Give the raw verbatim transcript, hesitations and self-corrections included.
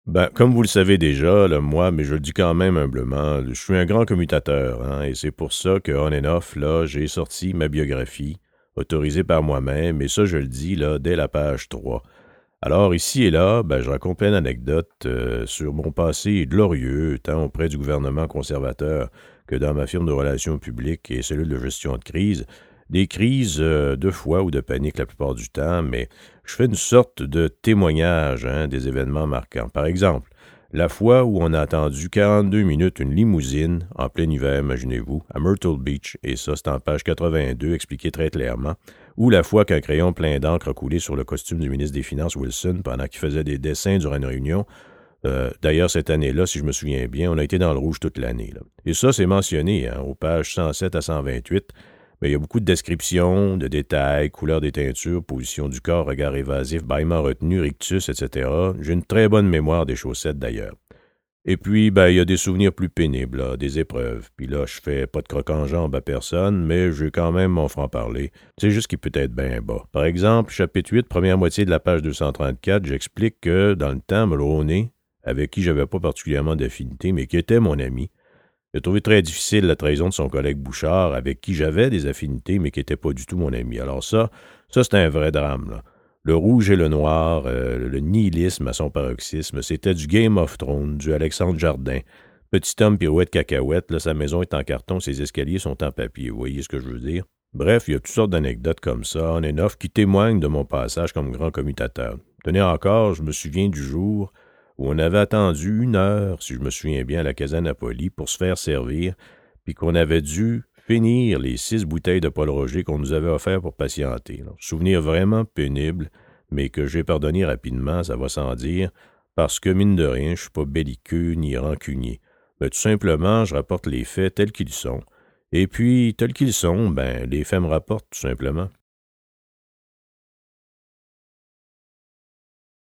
Ben, comme vous le savez déjà, là, moi, mais je le dis quand même humblement, je suis un grand commutateur, hein, et c'est pour ça que on and off, là, j'ai sorti ma biographie, autorisée par moi-même, et ça, je le dis, là, dès la page trois. Alors, ici et là, ben, je raconte plein d'anecdotes euh, sur mon passé glorieux, tant auprès du gouvernement conservateur que dans ma firme de relations publiques et cellule de gestion de crise. Des crises euh, de foi ou de panique la plupart du temps, mais je fais une sorte de témoignage hein, des événements marquants. Par exemple, la fois où on a attendu quarante-deux minutes une limousine, en plein hiver, imaginez-vous, à Myrtle Beach, et ça, c'est en page quatre-vingt-deux, expliqué très clairement, ou la fois qu'un crayon plein d'encre a coulé sur le costume du ministre des Finances, Wilson, pendant qu'il faisait des dessins durant une réunion. Euh, D'ailleurs, cette année-là, si je me souviens bien, on a été dans le rouge toute l'année. Là. Et ça, c'est mentionné hein, aux pages cent sept à cent vingt-huit. Mais il y a beaucoup de descriptions, de détails, couleur des teintures, position du corps, regard évasif, bâillement retenu, rictus, et cetera. J'ai une très bonne mémoire des chaussettes, d'ailleurs. Et puis, ben, il y a des souvenirs plus pénibles, là, des épreuves. Puis là, je fais pas de croc en jambe à personne, mais j'ai quand même mon franc-parler. C'est juste qu'il peut être bien bas. Par exemple, chapitre huit, première moitié de la page deux cent trente-quatre, j'explique que, dans le temps, Mulroney, avec qui j'avais pas particulièrement d'affinité, mais qui était mon ami, il a trouvé très difficile la trahison de son collègue Bouchard, avec qui j'avais des affinités, mais qui n'était pas du tout mon ami. Alors ça, ça c'est un vrai drame, là. Le rouge et le noir, euh, le nihilisme à son paroxysme, c'était du Game of Thrones, du Alexandre Jardin. Petit homme pirouette cacahuète, là, sa maison est en carton, ses escaliers sont en papier, vous voyez ce que je veux dire? Bref, il y a toutes sortes d'anecdotes comme ça, on and off, qui témoignent de mon passage comme grand commutateur. Tenez encore, je me souviens du jour où on avait attendu une heure, si je me souviens bien, à la Casa Napoli pour se faire servir, puis qu'on avait dû finir les six bouteilles de Paul Roger qu'on nous avait offert pour patienter. Là. Souvenir vraiment pénible, mais que j'ai pardonné rapidement, ça va sans dire, parce que, mine de rien, je suis pas belliqueux ni rancunier. Mais tout simplement, je rapporte les faits tels qu'ils sont. Et puis, tels qu'ils sont, ben, les faits me rapportent, tout simplement.